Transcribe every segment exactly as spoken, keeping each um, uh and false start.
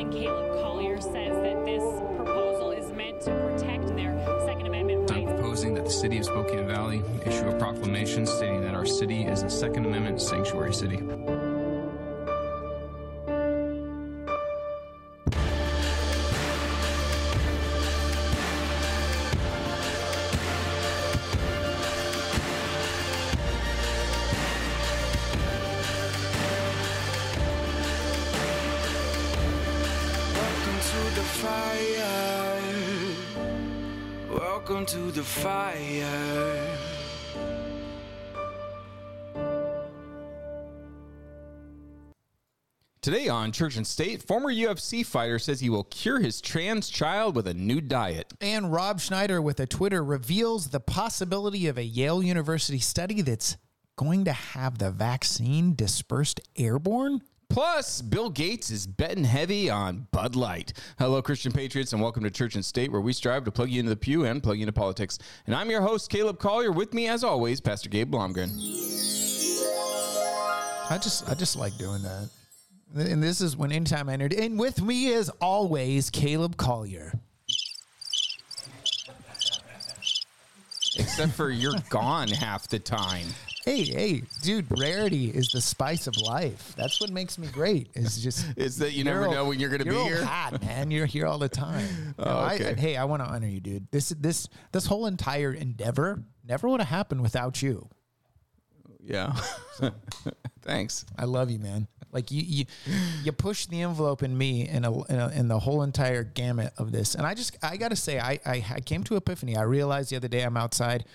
and Caleb Collier says that this proposal is meant to protect their Second Amendment rights. I'm proposing that the city of Spokane Valley issue a proclamation stating that our city is a Second Amendment sanctuary city. Welcome to the fire. Today on Church and State, former U F C fighter says he will cure his trans child with a new diet. And Rob Schneider with a Twitter reveals the possibility of a Yale University study that's going to have the vaccine dispersed airborne. Plus, Bill Gates is betting heavy on Bud Light. Hello, Christian Patriots, and welcome to Church and State, where we strive to plug you into the pew and plug you into politics. And I'm your host, Caleb Collier. With me, as always, Pastor Gabe Blomgren. I just, I just like doing that. And this is when anytime I entered. And with me, as always, Caleb Collier. Except for you're gone half the time. Hey, hey, dude, rarity is the spice of life. That's what makes me great. It's just It's that you never know when you're going to be here. You're hot, man. You're here all the time. Oh, no, okay. I, I, hey, I want to honor you, dude. This this this whole entire endeavor never would have happened without you. Yeah. Thanks. I love you, man. Like you, you, you pushed the envelope in me in a, in a in the whole entire gamut of this. And I just I got to say, I, I I came to epiphany. I realized the other day I'm outside.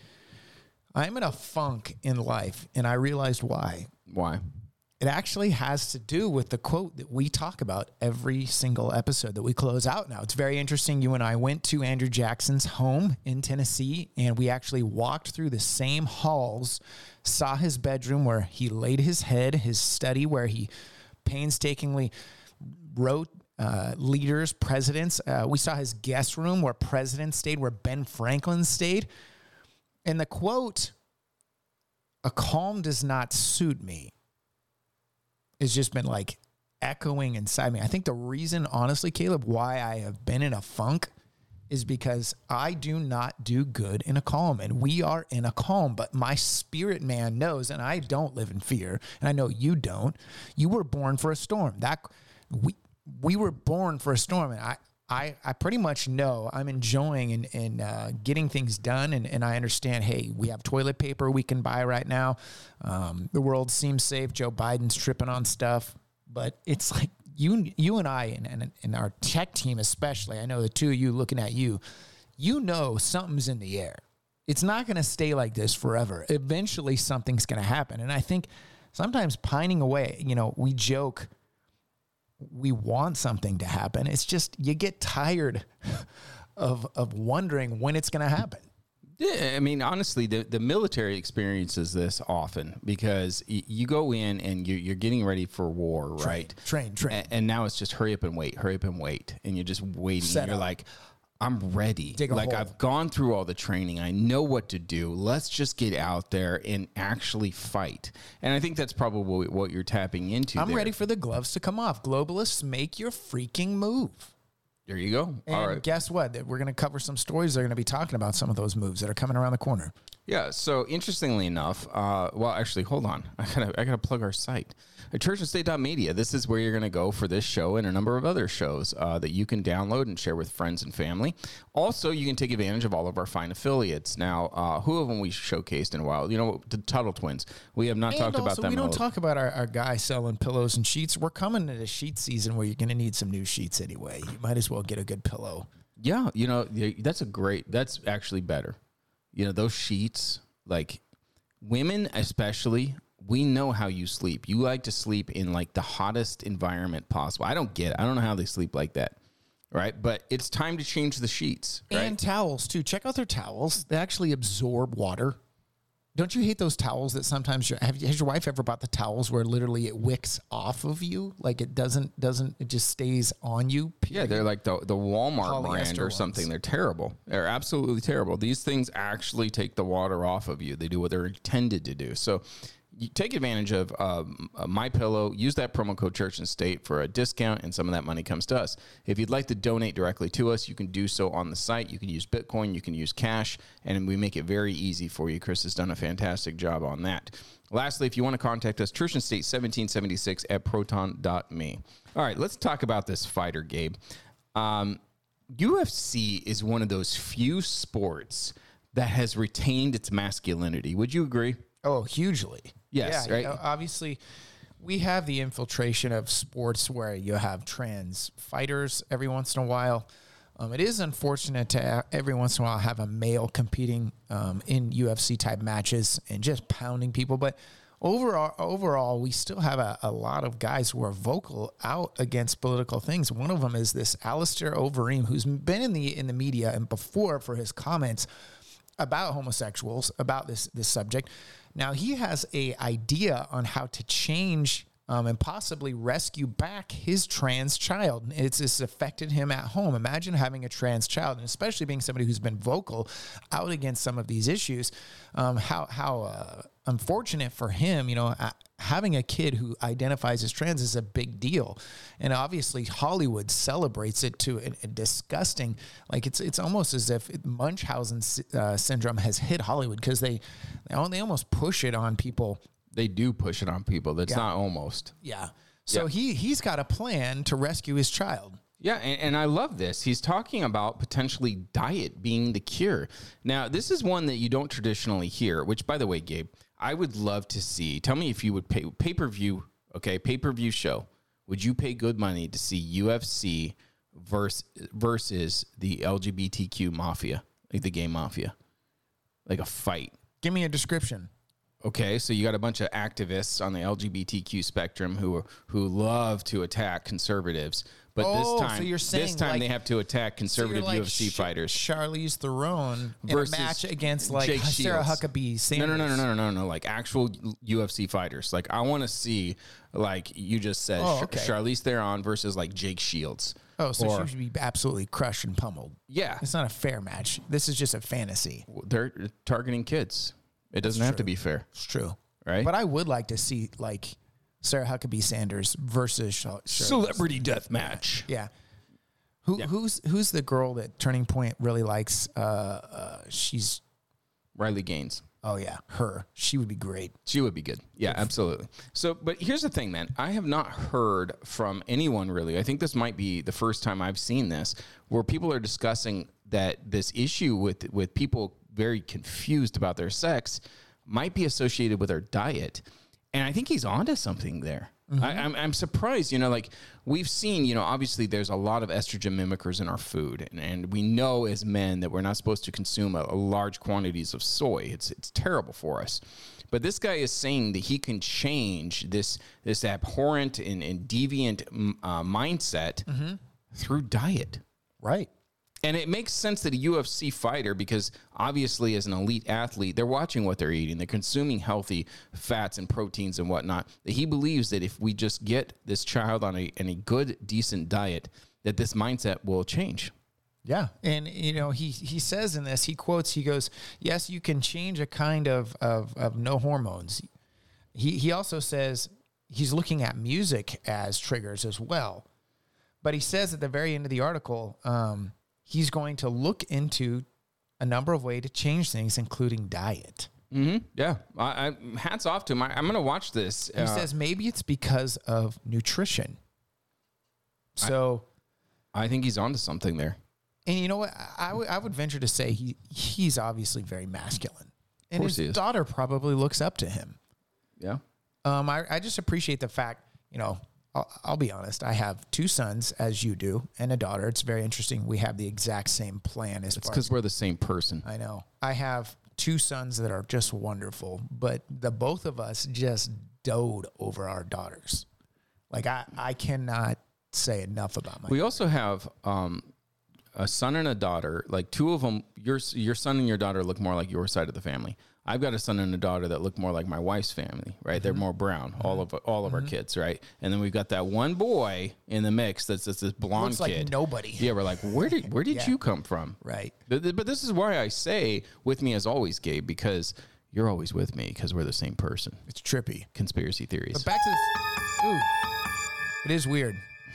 I'm in a funk in life, and I realized why. Why? It actually has to do with the quote that we talk about every single episode that we close out now. It's very interesting. You and I went to Andrew Jackson's home in Tennessee, and we actually walked through the same halls, saw his bedroom where he laid his head, his study where he painstakingly wrote uh, leaders, presidents. Uh, we saw his guest room where presidents stayed, where Ben Franklin stayed. And the quote, "A calm does not suit me," has just been like echoing inside me. I think the reason, honestly, Caleb, why I have been in a funk is because I do not do good in a calm, and we are in a calm, but my spirit man knows, and I don't live in fear, and I know you don't. You were born for a storm. That we we were born for a storm, and I I, I pretty much know I'm enjoying and, and uh, getting things done. And, and I understand, hey, we have toilet paper we can buy right now. Um, the world seems safe. Joe Biden's tripping on stuff. But it's like you you and I and, and, and our tech team especially, I know the two of you looking at you, you know something's in the air. It's not going to stay like this forever. Eventually something's going to happen. And I think sometimes pining away, you know, we joke, we want something to happen. It's just you get tired of of wondering when it's going to happen. Yeah, I mean, honestly, the, the military experiences this often because y- you go in and you, you're getting ready for war, Train, right? Train, train. A- and now it's just hurry up and wait, hurry up and wait. And you're just waiting. Set you're up. like, I'm ready. Dig a like hole. I've gone through all the training. I know what to do. Let's just get out there and actually fight. And I think that's probably what you're tapping into. I'm there. ready for the gloves to come off. Globalists, make your freaking move. There you go. And all right. guess what? We're going to cover some stories that are going to be talking about some of those moves that are coming around the corner. Yeah. So interestingly enough, uh, well, actually, hold on. I gotta, I gotta plug our site, church and state dot media. This is where you're going to go for this show and a number of other shows uh, that you can download and share with friends and family. Also, you can take advantage of all of our fine affiliates. Now, uh, who of them we showcased in a while? You know, the Tuttle Twins. We have not And talked also, about them. we don't a- talk about our, our guy selling pillows and sheets. We're coming to the sheet season where you're going to need some new sheets anyway. You might as well get a good pillow. Yeah, you know, that's a great, that's actually better. You know, those sheets, like women especially, we know how you sleep. You like to sleep in like the hottest environment possible. I don't get it. I don't know how they sleep like that. Right. But it's time to change the sheets. Right? And towels too. Check out their towels. They actually absorb water. Don't you hate those towels that sometimes your have you, has your wife ever bought the towels where literally it wicks off of you? Like it doesn't doesn't it just stays on you? Yeah, they're like the the Walmart Polyester brand or ones. something. They're terrible. They're absolutely terrible. These things actually take the water off of you. They do what they're intended to do. So you take advantage of um, uh, MyPillow. Use that promo code Church and State for a discount, and some of that money comes to us. If you'd like to donate directly to us, you can do so on the site. You can use Bitcoin, you can use cash, and we make it very easy for you. Chris has done a fantastic job on that. Lastly, if you want to contact us, Church and State seventeen seventy-six at proton dot me. All right, let's talk about this fighter, Gabe. Um, U F C is one of those few sports that has retained its masculinity. Would you agree? Oh, hugely. Yes, yeah, right? You know, obviously, we have the infiltration of sports where you have trans fighters every once in a while. Um, it is unfortunate to every once in a while have a male competing um, in U F C-type matches and just pounding people. But overall, overall, we still have a, a lot of guys who are vocal out against political things. One of them is this Alistair Overeem, who's been in the in the media and before for his comments about homosexuals, about this this subject. Now, he has a idea on how to change um, and possibly rescue back his trans child. It's, it's affected him at home. Imagine having a trans child, and especially being somebody who's been vocal out against some of these issues. Um, how how uh, unfortunate for him, you know, uh, having a kid who identifies as trans is a big deal. And obviously Hollywood celebrates it to a, a disgusting, like it's it's almost as if Munchausen uh, syndrome has hit Hollywood, because they, they they almost push it on people. They do push it on people. That's Yeah. not almost. Yeah. So Yeah. he, he's got a plan to rescue his child. Yeah, and, and I love this. He's talking about potentially diet being the cure. Now, this is one that you don't traditionally hear, which, by the way, Gabe, I would love to see. Tell me if you would pay pay-per-view, okay, pay-per-view show. Would you pay good money to see U F C versus, versus the L G B T Q mafia, like the gay mafia, like a fight? Give me a description. Okay, so you got a bunch of activists on the L G B T Q spectrum who who love to attack conservatives, but Oh, this so time, you're saying this time like- they have to attack conservative So you're U F C like Sh- fighters Charlize Theron in versus a match against like Jake Sarah Shields. Huckabee No, Sanders. no, no, no, no, no, no, no, like actual U F C fighters. Like I want to see, like you just said, Oh, Sh- okay. Charlize Theron versus like Jake Shields. Oh, so Or- she should be absolutely crushed and pummeled. Yeah, It's not a fair match. This is just a fantasy. they're targeting kids. It doesn't have to true. be fair, It's true. right? But I would like to see like Sarah Huckabee Sanders versus Char- Charlize. Celebrity death match. Yeah. Who who's who's the girl that Turning Point really likes? Uh, uh, she's Riley Gaines. oh yeah, her. She would be great. She would be good. Yeah, absolutely. So, but here's the thing, man. I have not heard from anyone really. I think this might be the first time I've seen this where people are discussing that this issue with with people very confused about their sex might be associated with their diet. And I think he's onto something there. I, I'm, I'm surprised, you know, like we've seen, you know, obviously there's a lot of estrogen mimickers in our food. And, and we know as men that we're not supposed to consume a, a large quantities of soy. It's it's terrible for us. But this guy is saying that he can change this this abhorrent and, and deviant uh, mindset through diet. Right. And it makes sense that a U F C fighter, because obviously as an elite athlete, they're watching what they're eating. They're consuming healthy fats and proteins and whatnot. That he believes that if we just get this child on a, on a good, decent diet, that this mindset will change. Yeah. And, you know, he, he says in this, he quotes, he goes, yes, you can change a kind of, of, of no hormones. He, he also says he's looking at music as triggers as well. But he says at the very end of the article, um, he's going to look into a number of ways to change things, including diet. Mm-hmm. Yeah. I, I, hats off to him. I, I'm going to watch this. He Uh, says maybe it's because of nutrition. So, I think he's onto something there. and you know what? I, I would- I would venture to say he he's obviously very masculine. And course his he is. daughter probably looks up to him. Yeah. Um, I, I just appreciate the fact, you know, I'll, I'll be honest. I have two sons, as you do, and a daughter. It's very interesting. We have the exact same plan as It's far as because we're the same person. I know. I have two sons that are just wonderful, but the both of us just dote over our daughters. Like I, I cannot say enough about my. We also have um, a son and a daughter. Like two of them, your your son and your daughter look more like your side of the family. I've got a son and a daughter that look more like my wife's family, right? Mm-hmm. They're more brown, all of all of our kids, right? And then we've got that one boy in the mix that's, that's this blonde Looks like kid. nobody. Yeah, we're like, where did where did Yeah. you come from? Right. But, but this is why I say with me as always, Gabe, because you're always with me because we're the same person. It's trippy. Conspiracy theories. But back to this. Ooh, it is weird.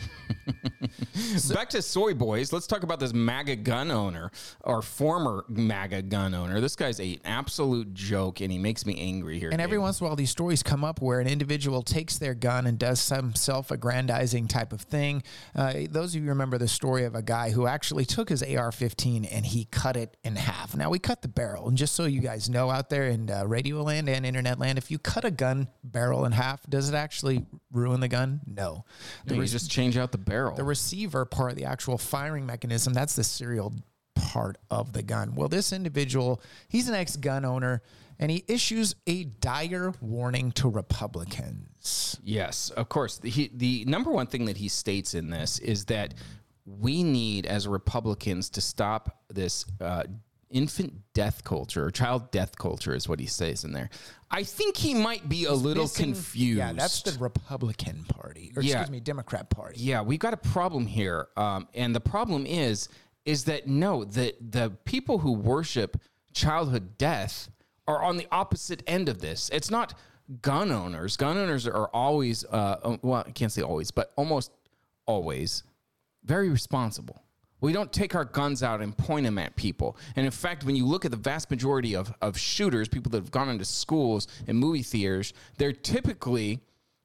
Back to soy boys. Let's talk about this MAGA gun owner or former MAGA gun owner. This guy's an absolute joke, and he makes me angry here. And every Dave. once in a while, these stories come up where an individual takes their gun and does some self-aggrandizing type of thing. Uh, those of you remember the story of a guy who actually took his A R fifteen and he cut it in half. Now, we cut the barrel. And just so you guys know out there in uh, radio land and internet land, if you cut a gun barrel in half, does it actually ruin the gun? No. No, you just change out the barrel. The receiver part, the actual firing mechanism, that's the serial part of the gun. Well, this individual, he's an ex-gun owner, and he issues a dire warning to Republicans. Yes, of course. He, the number one thing that he states in this is that we need, as Republicans, to stop this uh, infant death culture, or child death culture is what he says in there. I think he might be a He's little missing- confused. Yeah, that's the Republican Party, or Yeah. excuse me, Democrat Party. Yeah, we've got a problem here. Um, and the problem is, is that no, the, the people who worship childhood death are on the opposite end of this. It's not gun owners. Gun owners are always, uh, well, I can't say always, but almost always very responsible. We don't take our guns out and point them at people. And in fact, when you look at the vast majority of, of shooters, people that have gone into schools and movie theaters, they're typically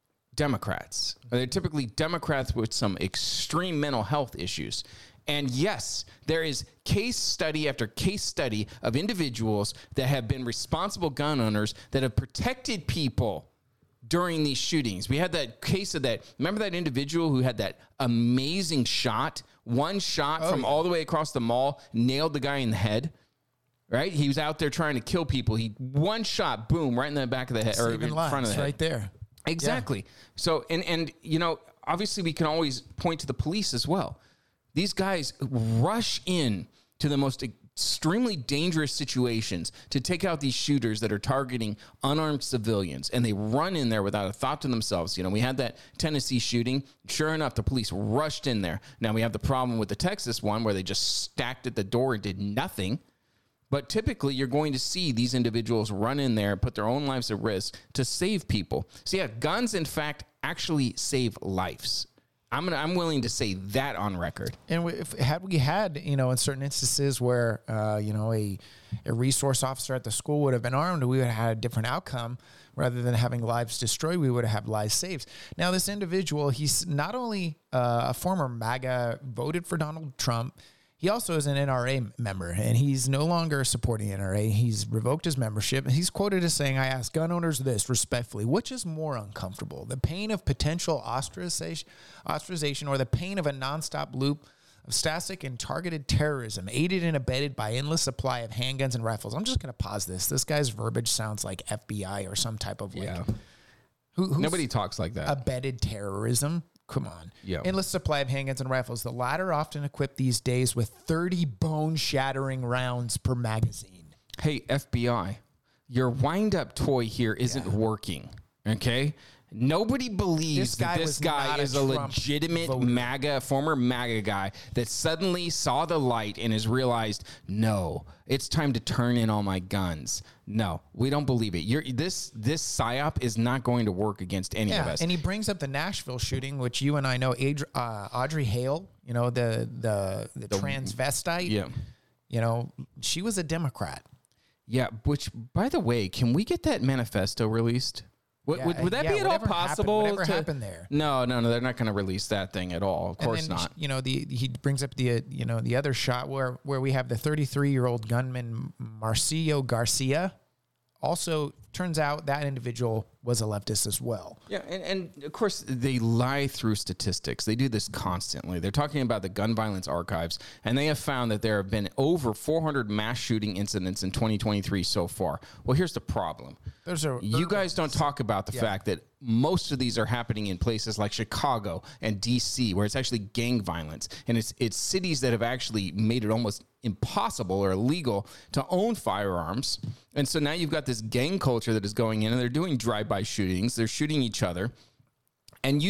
Democrats. They're typically Democrats with some extreme mental health issues. And yes, there is case study after case study of individuals that have been responsible gun owners that have protected people during these shootings. We had that case of that. Remember that individual who had that amazing shot? One shot Oh, from yeah. all the way across the mall, nailed the guy in the head. Right? He was out there trying to kill people. He one shot, boom, right in the back of the head, or in Saving front of lives the head. right there. Exactly. So, and, and, you know, obviously we can always point to the police as well. These guys rush in to the most extremely dangerous situations to take out these shooters that are targeting unarmed civilians, and they run in there without a thought to themselves. You know, we had that Tennessee shooting. Sure enough, the police rushed in there. Now we have the problem with the Texas one where they just stacked at the door and did nothing. But typically, you're going to see these individuals run in there, put their own lives at risk to save people. So yeah, guns, in fact, actually save lives. I'm gonna, I'm willing to say that on record. And we- if had we had, you know, in certain instances where, uh, you know, a, a resource officer at the school would have been armed, we would have had a different outcome. Rather than having lives destroyed, we would have had lives saved. Now, this individual, he's not only uh, a former MAGA, voted for Donald Trump, he also is an N R A member, and he's no longer supporting N R A. He's revoked his membership. And he's quoted as saying, "I ask gun owners this respectfully, which is more uncomfortable, the pain of potential ostracization, ostracization or the pain of a nonstop loop of static and targeted terrorism, aided and abetted by endless supply of handguns and rifles?" I'm just going to pause this. This guy's verbiage sounds like F B I or some type of like, Yeah. who, who's Nobody talks like that. abetted terrorism. Come on. Yeah. Endless supply of handguns and rifles. The latter often equipped these days with thirty bone-shattering rounds per magazine. Hey, F B I, your wind-up toy here isn't working, okay? Nobody believes This guy that this was guy not a is a Trump legitimate voter. MAGA, former MAGA guy that suddenly saw the light and has realized, no, it's time to turn in all my guns. No, we don't believe it. You're, this this psyop is not going to work against any of Yeah, us. and he brings up the Nashville shooting, which you and I know. Adri- uh, Audrey Hale, you know, the the the, transvestite. yeah. You know, she was a Democrat. Yeah, which, by the way, can we get that manifesto released? Would, Yeah, would, would that yeah, be at all whatever happened- possible? whatever to- happened there. No, no, no. They're not going to release that thing at all. Of And course then, not. You know, the he brings up the uh, you know the other shot where where we have the thirty-three year old gunman Marcio Garcia. Also, turns out that individual was a leftist as well. Yeah, and, and of course, they lie through statistics. They do this constantly. They're talking about the gun violence archives, and they have found that there have been over four hundred mass shooting incidents in twenty twenty-three so far. Well, here's the problem. There's a You guys don't talk about the fact that most of these are happening in places like Chicago and D C, where it's actually gang violence. And it's it's cities that have actually made it almost impossible or illegal to own firearms. And so now you've got this gang culture that is going in, and they're doing drive-by shootings. They're shooting each other. And you don't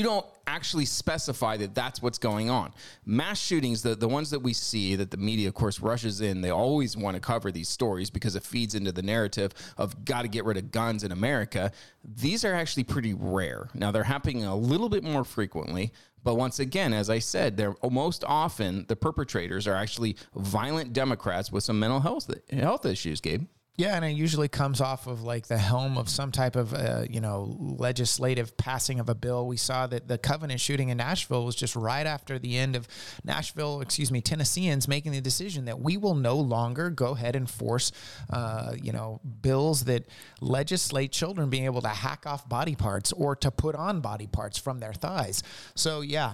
actually specify that that's what's going on. Mass shootings, the, the ones that we see that the media, of course, rushes in, they always want to cover these stories because it feeds into the narrative of got to get rid of guns in America. These are actually pretty rare. Now, they're happening a little bit more frequently. But once again, as I said, they're most often the perpetrators are actually violent Democrats with some mental health health issues, Gabe. Yeah, and it usually comes off of like the helm of some type of, uh, you know, legislative passing of a bill. We saw that the Covenant shooting in Nashville was just right after the end of Nashville, excuse me, Tennesseans making the decision that we will no longer go ahead and force, uh, you know, bills that legislate children being able to hack off body parts or to put on body parts from their thighs. So, yeah.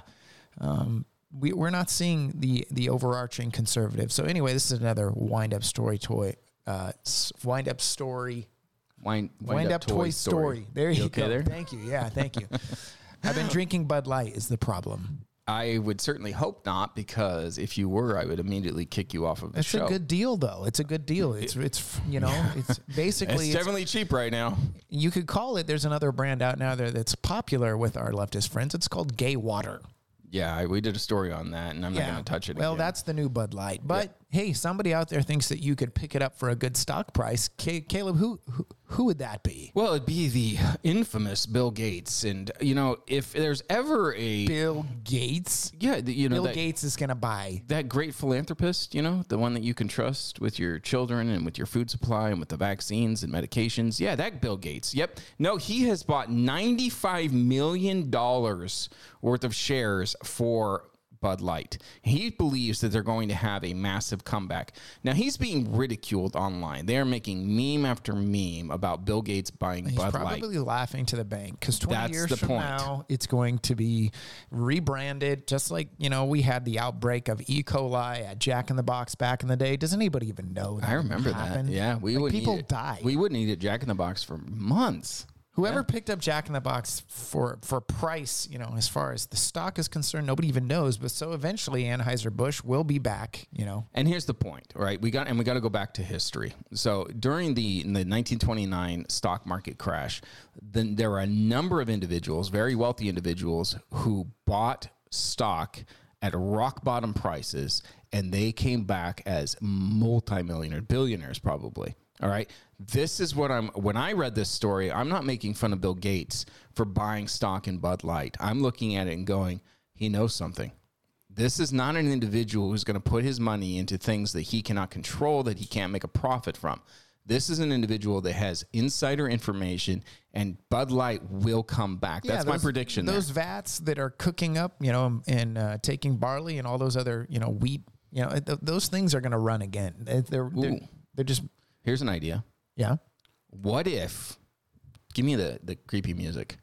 Um, we, we're not seeing the the overarching conservative. So anyway, this is another wind-up story toy. Uh, wind up story, wind, wind, wind up, up toy, toy story. story. There you, you okay go. There? Thank you. Yeah, thank you. I've been drinking Bud Light is the problem. I would certainly hope not, because if you were, I would immediately kick you off of the it's show. It's a good deal, though. It's a good deal. It's it's you know it's basically it's definitely it's, cheap right now. You could call it. There's another brand out now there that's popular with our leftist friends. It's called Gay Water. Yeah, I, we did a story on that, and I'm yeah. not going to touch it Well, again. That's the new Bud Light. But, yeah. hey, somebody out there thinks that you could pick it up for a good stock price. C- Caleb, who, who who would that be? Well, it'd be the infamous Bill Gates. And, you know, if there's ever a... Bill Gates? Yeah, the, you know... Bill that, Gates is going to buy... That great philanthropist, you know, the one that you can trust with your children and with your food supply and with the vaccines and medications. Yeah, that Bill Gates. Yep. No, he has bought ninety-five million dollars worth of shares for Bud Light. He believes that they're going to have a massive comeback. Now, he's being ridiculed online. They are making meme after meme about Bill Gates buying he's Bud Light. He's probably laughing to the bank, because twenty That's years the from point. now, it's going to be rebranded, just like, you know, we had the outbreak of E. coli at Jack in the Box back in the day. Does anybody even know that? I remember happened? that. Yeah, we like would people eat died. We wouldn't eat at Jack in the Box for months. Whoever yeah. picked up Jack in the Box for, for price, you know, as far as the stock is concerned, nobody even knows. But so eventually Anheuser-Busch will be back, you know. And here's the point, right? We got and we got to go back to history. So during the in the nineteen twenty-nine stock market crash, then there were a number of individuals, very wealthy individuals, who bought stock at rock bottom prices, and they came back as multimillionaires, billionaires probably. All right. This is what I'm, when I read this story, I'm not making fun of Bill Gates for buying stock in Bud Light. I'm looking at it and going, he knows something. This is not an individual who's going to put his money into things that he cannot control, that he can't make a profit from. This is an individual that has insider information, and Bud Light will come back. Yeah, That's those, my prediction. Those there. vats that are cooking up, you know, and uh, taking barley and all those other, you know, wheat, you know, th- those things are going to run again. They're, they're, they're just... Here's an idea. Yeah. What if, give me the, the creepy music.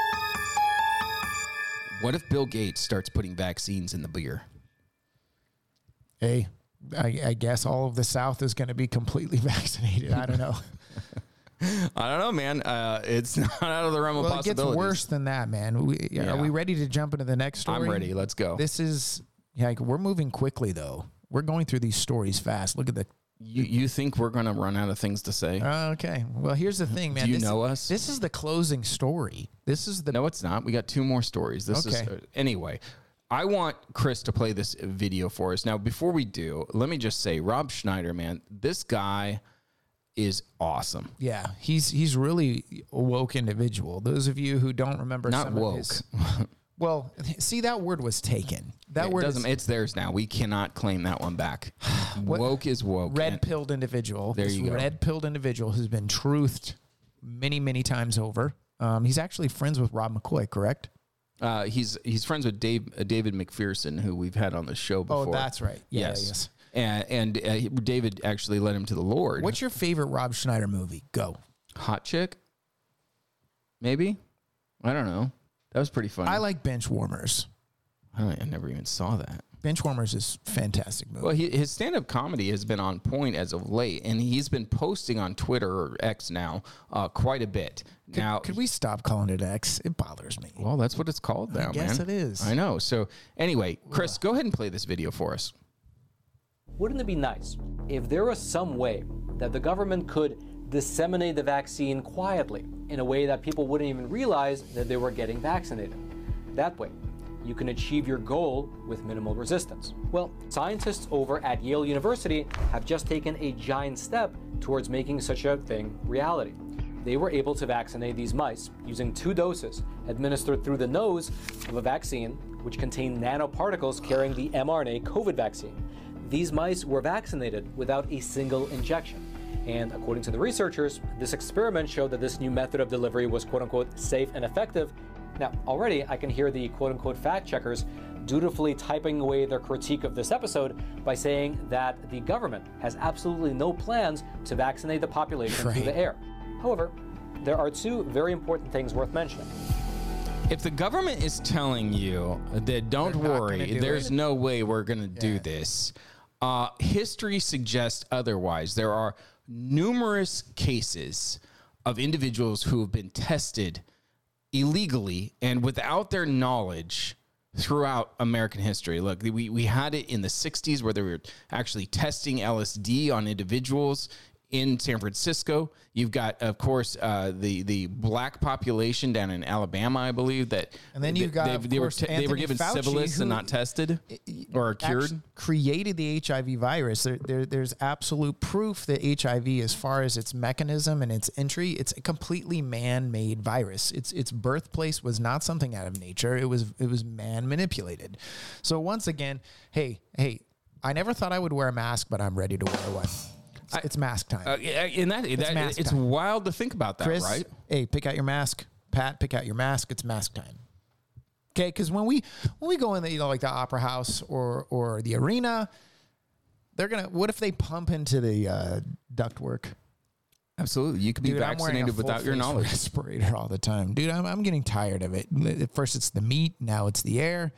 What if Bill Gates starts putting vaccines in the beer? Hey, I, I guess all of the South is going to be completely vaccinated. I don't know. I don't know, man. Uh, it's not out of the realm of well, possibilities. It gets worse than that, man. We, yeah. Are we ready to jump into the next story? I'm ready. Let's go. This is, yeah, we're moving quickly, though. We're going through these stories fast. Look at the... You you think we're going to run out of things to say? Uh, okay. Well, here's the thing, man. Do you this know is, us? This is the closing story. This is the... No, it's not. We got two more stories. This okay. is... Uh, anyway, I want Chris to play this video for us. Now, before we do, let me just say, Rob Schneider, man, this guy is awesome. Yeah, he's he's really a woke individual. Those of you who don't remember Not some woke. of his... Well, see, that word was taken. That it word doesn't. is, it's theirs now. We cannot claim that one back. Woke is woke. Red-pilled individual. There this you go. Red-pilled individual has been truthed many, many times over. Um, he's actually friends with Rob McCoy, correct? Uh, he's he's friends with Dave uh, David McPherson, who we've had on the show before. Oh, that's right. Yeah, yes. yes. And, and uh, David actually led him to the Lord. What's your favorite Rob Schneider movie? Go. Hot Chick? Maybe? I don't know. That was pretty funny. I like Benchwarmers. I, don't, I never even saw that. Benchwarmers is a fantastic movie. Well, he, his stand-up comedy has been on point as of late, and he's been posting on Twitter, or X now, uh, quite a bit. Could, now, could we stop calling it X? It bothers me. Well, that's what it's called now, I guess man. it is. I know. So, anyway, Chris, go ahead and play this video for us. Wouldn't it be nice if there was some way that the government could disseminate the vaccine quietly in a way that people wouldn't even realize that they were getting vaccinated? That way, you can achieve your goal with minimal resistance. Well, scientists over at Yale University have just taken a giant step towards making such a thing reality. They were able to vaccinate these mice using two doses administered through the nose of a vaccine which contained nanoparticles carrying the mRNA COVID vaccine. These mice were vaccinated without a single injection. And according to the researchers, this experiment showed that this new method of delivery was quote-unquote safe and effective. Now, already I can hear the quote-unquote fact checkers dutifully typing away their critique of this episode by saying that the government has absolutely no plans to vaccinate the population Right. through the air. However, there are two very important things worth mentioning. If the government is telling you that don't They're not worry, gonna do there's it. no way we're going to do Yeah. this, uh, history suggests otherwise. There are numerous cases of individuals who have been tested illegally and without their knowledge throughout American history. Look, we, we had it in the sixties where they were actually testing L S D on individuals in San Francisco. You've got, of course, uh, the the black population down in Alabama, I believe, that And then they, you've got, they, of they were course, te- they were Anthony given Fauci, syphilis who- and not tested or cured. actually created the H I V virus. There, there, there's absolute proof that H I V, as far as its mechanism and its entry, it's a completely man-made virus. Its its birthplace was not something out of nature. It was it was man manipulated. So once again, hey hey, I never thought I would wear a mask, but I'm ready to wear one. It's, it's mask time. Uh, yeah, and that, that mask it's time. wild to think about that, Chris, right? hey, pick out your mask. Pat, pick out your mask. It's mask time. Okay, because when we when we go in the, you know, like the opera house or or the arena, they're gonna. What if they pump into the uh, ductwork? Absolutely, you could be Dude, I'm wearing a vaccinated without your full-face knowledge. respirator all the time, dude. I'm I'm getting tired of it. At first it's the meat, now it's the air.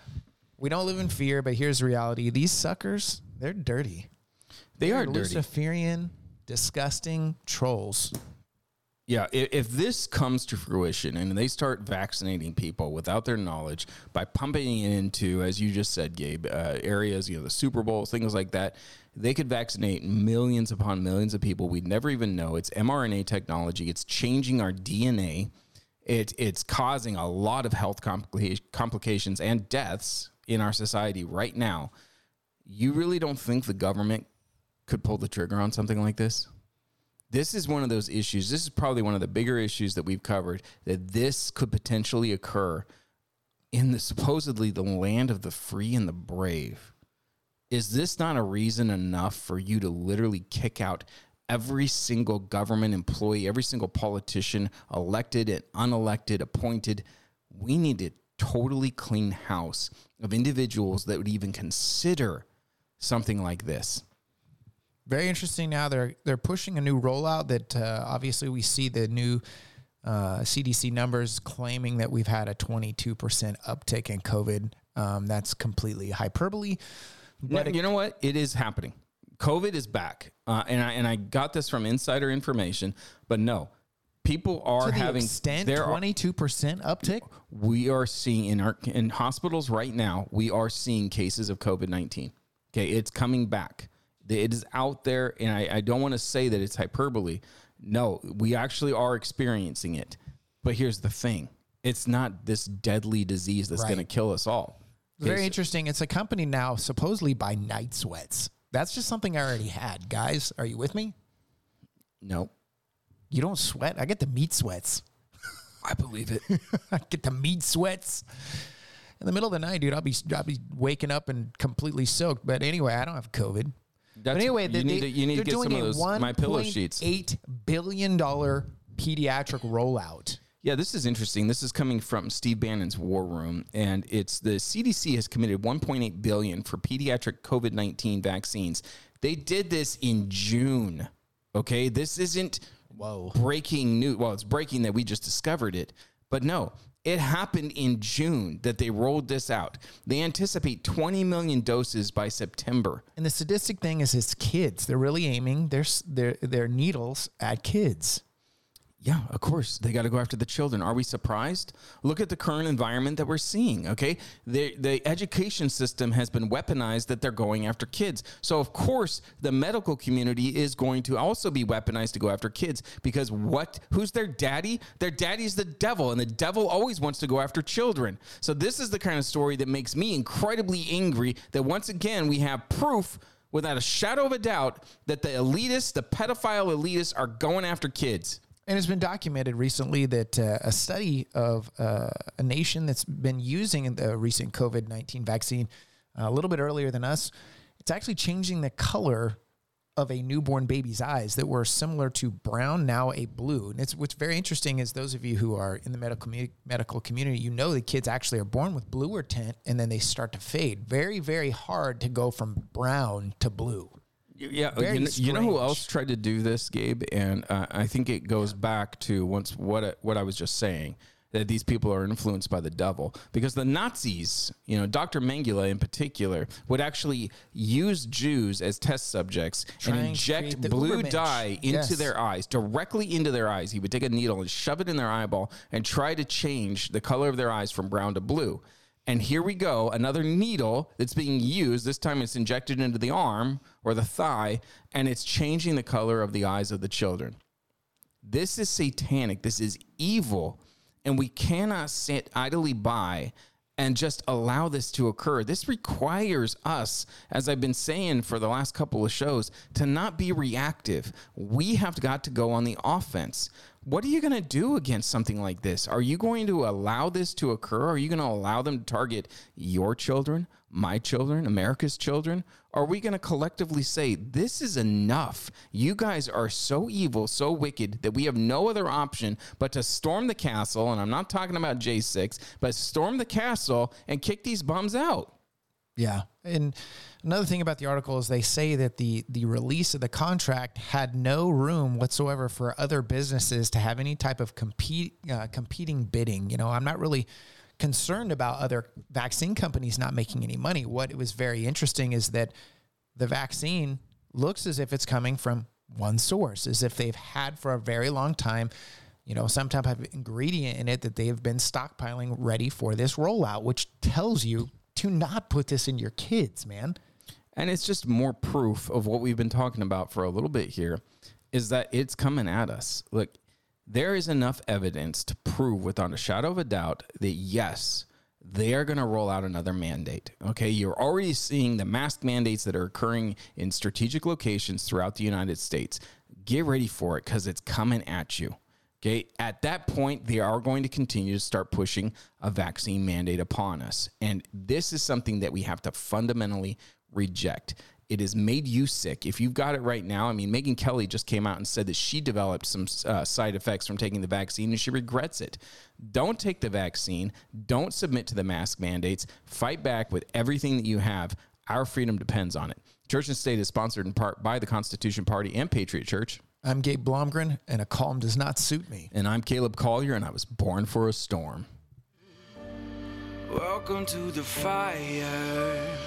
We don't live in fear, but here's the reality: these suckers, they're dirty. They are They're dirty. Luciferian, disgusting trolls. Yeah, if, if this comes to fruition and they start vaccinating people without their knowledge by pumping it into, as you just said, Gabe, uh, areas, you know, the Super Bowls, things like that, they could vaccinate millions upon millions of people we'd never even know. It's mRNA technology. It's changing our D N A. It, it's causing a lot of health complica- complications and deaths in our society right now. You really don't think the government could pull the trigger on something like this? This is one of those issues. This is probably one of the bigger issues that we've covered, that this could potentially occur in the supposedly the land of the free and the brave. Is this not a reason enough for you to literally kick out every single government employee, every single politician, elected and unelected, appointed? We need a totally clean house of individuals that would even consider something like this. Very interesting. Now they're they're pushing a new rollout that uh, obviously we see the new uh, C D C numbers claiming that we've had a twenty-two percent uptick in COVID. Um, that's completely hyperbole. No, But it- you know what? It is happening. COVID is back, uh, and I and I got this from insider information. But no, people are to the having extent there are- twenty-two percent uptick. we are seeing in our in hospitals right now. We are seeing cases of COVID nineteen. Okay, it's coming back. It is out there, and I, I don't want to say that it's hyperbole. No, we actually are experiencing it. But here's the thing: it's not this deadly disease that's Right. going to kill us all. Okay, Very so- interesting. It's accompanied now supposedly by night sweats. That's just something I already had. Guys, are you with me? No, You don't sweat. I get the meat sweats. I believe it. I get the meat sweats. In the middle of the night, dude, I'll be I'll be waking up and completely soaked. But anyway, I don't have COVID. That's, But anyway, you they, need to, you need to they're get doing some of a those My Pillow sheets. eight billion dollars pediatric rollout. Yeah, this is interesting. This is coming from Steve Bannon's War Room, and it's the C D C has committed one point eight billion dollars for pediatric COVID nineteen vaccines. They did this in June. Okay, this isn't Whoa. breaking news. Well, it's breaking that we just discovered it, but no, it happened in June that they rolled this out. They anticipate twenty million doses by September. And the sadistic thing is, it's kids. They're really aiming their their their needles at kids. Yeah, of course. They got to go after the children. Are we surprised? Look at the current environment that we're seeing, okay? The, the education system has been weaponized that they're going after kids. So, of course, the medical community is going to also be weaponized to go after kids because what? Who's their daddy? Their daddy's the devil, and the devil always wants to go after children. So this is the kind of story that makes me incredibly angry that once again we have proof without a shadow of a doubt that the elitists, the pedophile elitists are going after kids. And it's been documented recently that uh, a study of uh, a nation that's been using the recent COVID nineteen vaccine uh, a little bit earlier than us, it's actually changing the color of a newborn baby's eyes that were similar to brown, now a blue. And it's what's very interesting is those of you who are in the medical medical community, you know that kids actually are born with bluer tint and then they start to fade. Very, very hard to go from brown to blue. Yeah, you know, you know who else tried to do this, Gabe? And uh, I think it goes back to once what I, what I was just saying, that these people are influenced by the devil. Because the Nazis, you know, Doctor Mengele in particular, would actually use Jews as test subjects Trying and inject blue Ubermensch. dye into Yes. their eyes, directly into their eyes. He would take a needle and shove it in their eyeball and try to change the color of their eyes from brown to blue. And here we go, another needle that's being used. This time it's injected into the arm or the thigh, and it's changing the color of the eyes of the children. This is satanic. This is evil. And we cannot sit idly by and just allow this to occur. This requires us, as I've been saying for the last couple of shows, to not be reactive. We have got to go on the offense. What are you going to do against something like this? Are you going to allow this to occur? Are you going to allow them to target your children, my children, America's children? Are we going to collectively say, this is enough? You guys are so evil, so wicked that we have no other option but to storm the castle, and I'm not talking about J six, but storm the castle and kick these bums out. Yeah. And another thing about the article is they say that the the release of the contract had no room whatsoever for other businesses to have any type of compete uh, competing bidding. You know, I'm not really concerned about other vaccine companies not making any money. What was very interesting is that the vaccine looks as if it's coming from one source, as if they've had for a very long time, you know, some type of ingredient in it that they've been stockpiling ready for this rollout, which tells you to not put this in your kids, man. And it's just more proof of what we've been talking about for a little bit here, is that it's coming at us. Look, there is enough evidence to prove without a shadow of a doubt that, yes, they are going to roll out another mandate. Okay, you're already seeing the mask mandates that are occurring in strategic locations throughout the United States. Get ready for it because it's coming at you. Okay, at that point, they are going to continue to start pushing a vaccine mandate upon us. And this is something that we have to fundamentally reject. It has made you sick. If you've got it right now, I mean, Megyn Kelly just came out and said that she developed some uh, side effects from taking the vaccine and she regrets it. Don't take the vaccine. Don't submit to the mask mandates. Fight back with everything that you have. Our freedom depends on it. Church and State is sponsored in part by the Constitution Party and Patriot Church. I'm Gabe Blomgren, and a calm does not suit me. And I'm Caleb Collier, and I was born for a storm. Welcome to the fire.